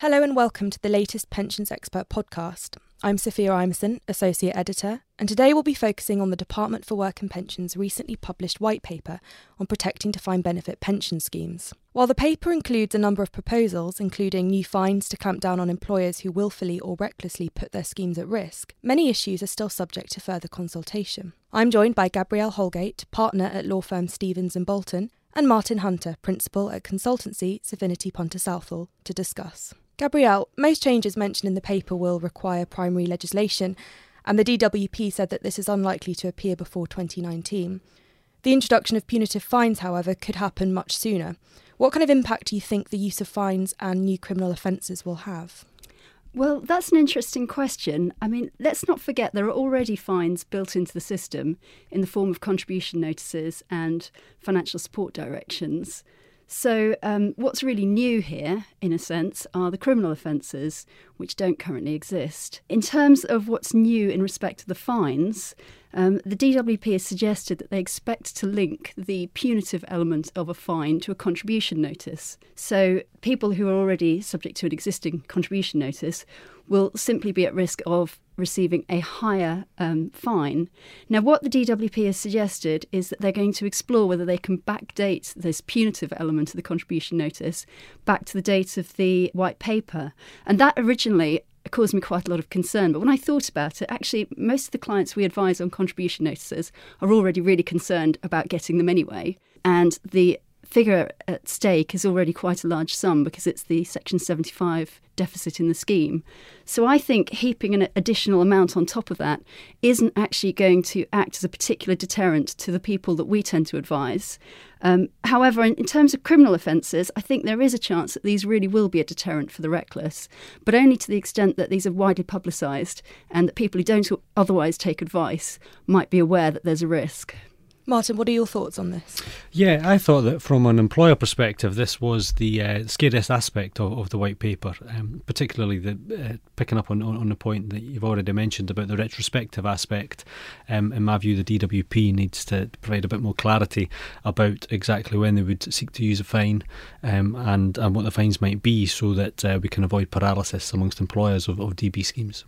Hello and welcome to the latest Pensions Expert podcast. I'm Sophia Imeson, Associate Editor, and today we'll be focusing on the Department for Work and Pensions' recently published white paper on protecting defined benefit pension schemes. While the paper includes a number of proposals, including new fines to clamp down on employers who willfully or recklessly put their schemes at risk, many issues are still subject to further consultation. I'm joined by Gabrielle Holgate, partner at law firm Stevens & Bolton, and Martin Hunter, principal at consultancy Civinity Punter Southall, to discuss. Gabrielle, most changes mentioned in the paper will require primary legislation, and the DWP said that this is unlikely to appear before 2019. The introduction of punitive fines, however, could happen much sooner. What kind of impact do you think the use of fines and new criminal offences will have? Well, that's an interesting question. I mean, let's not forget there are already fines built into the system in the form of contribution notices and financial support directions. So what's really new here, in a sense, are the criminal offences, which don't currently exist. In terms of what's new in respect to the fines, the DWP has suggested that they expect to link the punitive element of a fine to a contribution notice. So people who are already subject to an existing contribution notice will simply be at risk of receiving a higher fine. Now, what the DWP has suggested is that they're going to explore whether they can backdate this punitive element of the contribution notice back to the date of the white paper. And that originally caused me quite a lot of concern. But when I thought about it, actually, most of the clients we advise on contribution notices are already really concerned about getting them anyway. And the figure at stake is already quite a large sum because it's the Section 75 deficit in the scheme. So I think heaping an additional amount on top of that isn't actually going to act as a particular deterrent to the people that we tend to advise. However, in terms of criminal offences, I think there is a chance that these really will be a deterrent for the reckless, but only to the extent that these are widely publicised and that people who don't otherwise take advice might be aware that there's a risk. Martin, what are your thoughts on this? Yeah, I thought that from an employer perspective, this was the scariest aspect of the white paper, particularly picking up on the point that you've already mentioned about the retrospective aspect. In my view, the DWP needs to provide a bit more clarity about exactly when they would seek to use a fine and what the fines might be, so that we can avoid paralysis amongst employers of DB schemes.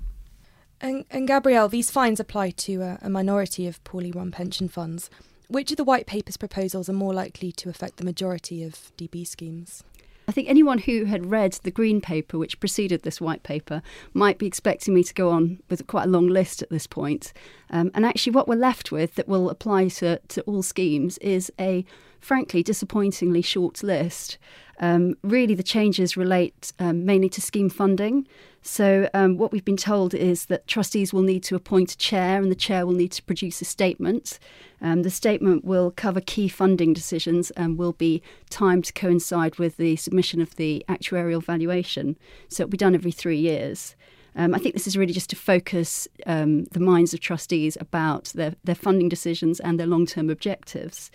And Gabrielle, these fines apply to a minority of poorly run pension funds. Which of the white paper's proposals are more likely to affect the majority of DB schemes? I think anyone who had read the green paper which preceded this white paper might be expecting me to go on with quite a long list at this point. And actually what we're left with that will apply to all schemes is a frankly disappointingly short list. Really the changes relate mainly to scheme funding. So what we've been told is that trustees will need to appoint a chair and the chair will need to produce a statement. The statement will cover key funding decisions and will be timed to coincide with the submission of the actuarial valuation. So it'll be done every 3 years. I think this is really just to focus the minds of trustees about their funding decisions and their long-term objectives.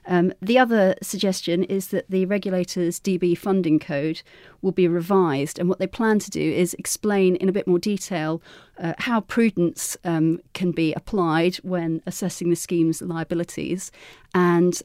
The other suggestion is that the regulator's DB funding code will be revised, and what they plan to do is explain in a bit more detail how prudence can be applied when assessing the scheme's liabilities and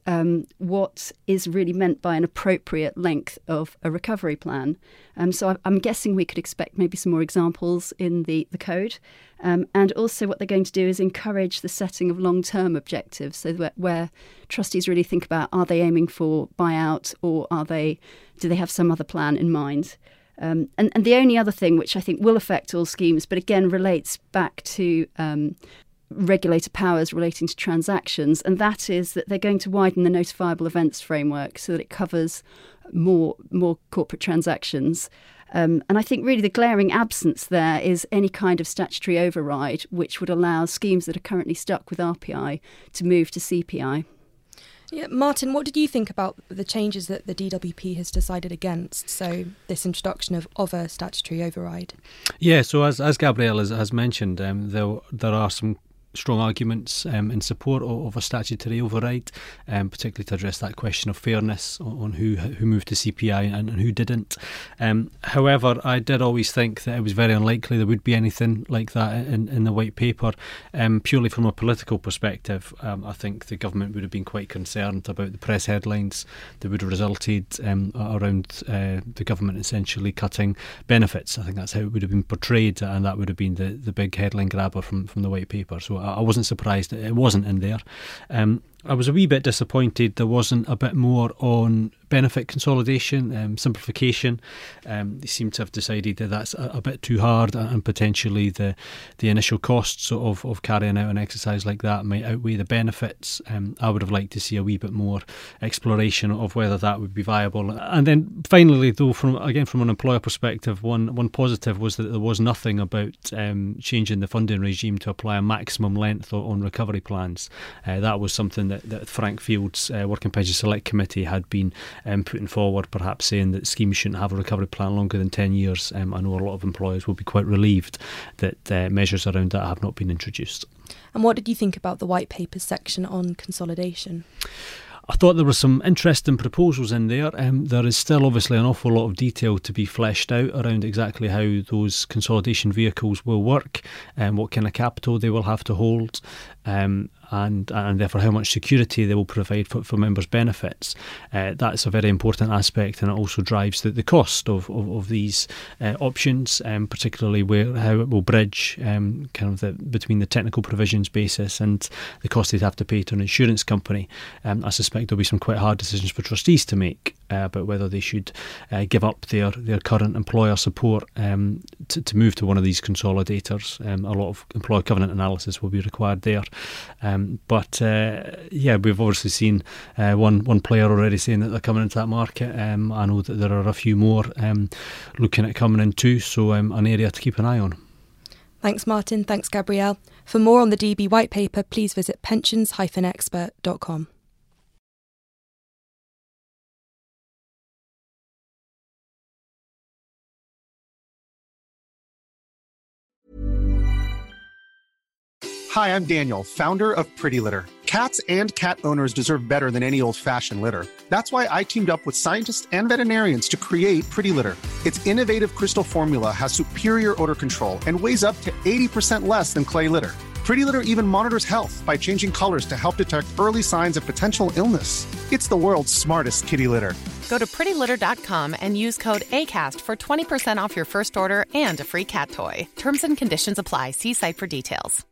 what is really meant by an appropriate length of a recovery plan. So I'm guessing we could expect maybe some more examples in the code. And also what they're going to do is encourage the setting of long-term objectives, so that where trustees really think about, are they aiming for buyout or do they have some other plan in mind? And the only other thing which I think will affect all schemes, but again relates back to regulator powers relating to transactions, and that is that they're going to widen the notifiable events framework so that it covers more corporate transactions. And I think really the glaring absence there is any kind of statutory override which would allow schemes that are currently stuck with RPI to move to CPI. Yeah, Martin, what did you think about the changes that the DWP has decided against? So this introduction of a statutory override. Yeah, so as Gabrielle has mentioned, there are some strong arguments in support of a statutory override, particularly to address that question of fairness on who moved to CPI and who didn't. However, I did always think that it was very unlikely there would be anything like that in the white paper. Purely from a political perspective, I think the government would have been quite concerned about the press headlines that would have resulted around the government essentially cutting benefits. I think that's how it would have been portrayed, and that would have been the big headline grabber from the white paper. So I wasn't surprised that it wasn't in there. I was a wee bit disappointed there wasn't a bit more on benefit consolidation, simplification. They seem to have decided that that's a bit too hard, and potentially the initial costs of carrying out an exercise like that might outweigh the benefits. I would have liked to see a wee bit more exploration of whether that would be viable. And then finally, though, from an employer perspective, one positive was that there was nothing about changing the funding regime to apply a maximum length on recovery plans. That was something that Frank Field's Working Pension Select Committee had been putting forward, perhaps saying that schemes shouldn't have a recovery plan longer than 10 years. I know a lot of employers will be quite relieved that measures around that have not been introduced. And what did you think about the White Paper's section on consolidation? I thought there were some interesting proposals in there. There is still obviously an awful lot of detail to be fleshed out around exactly how those consolidation vehicles will work and what kind of capital they will have to hold. And therefore how much security they will provide for members' benefits. That's a very important aspect, and it also drives the cost of these options, particularly how it will bridge between the technical provisions basis and the cost they'd have to pay to an insurance company. I suspect there'll be some quite hard decisions for trustees to make about whether they should give up their current employer support to move to one of these consolidators. A lot of employer covenant analysis will be required there. But we've obviously seen one player already saying that they're coming into that market. I know that there are a few more looking at coming in too, so an area to keep an eye on. Thanks, Martin. Thanks, Gabrielle. For more on the DB White Paper, please visit pensions-expert.com. Hi, I'm Daniel, founder of Pretty Litter. Cats and cat owners deserve better than any old-fashioned litter. That's why I teamed up with scientists and veterinarians to create Pretty Litter. Its innovative crystal formula has superior odor control and weighs up to 80% less than clay litter. Pretty Litter even monitors health by changing colors to help detect early signs of potential illness. It's the world's smartest kitty litter. Go to prettylitter.com and use code ACAST for 20% off your first order and a free cat toy. Terms and conditions apply. See site for details.